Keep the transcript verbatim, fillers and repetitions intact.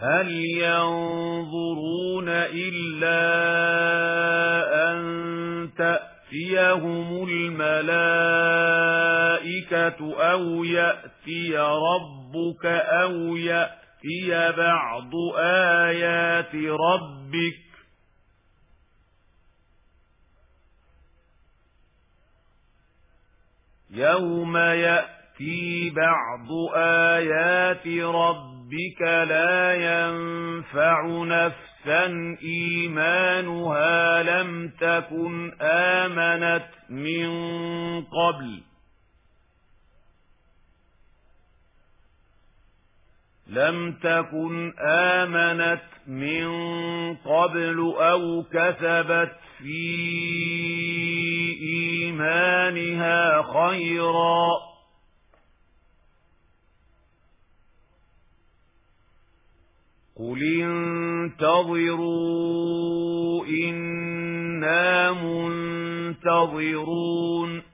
هل ينظرون إلا أن تأتيهم الملائكة أو يأتي ربك أو يأتي بعض آيات ربك يوم يأتي بعض آيات ربك لا ينفع نفسا إيمانها لم تكن آمنت من قبل لم تكن آمنت من قبل أو كسبت في إيمانها خيرا قل انتظروا إنا منتظرون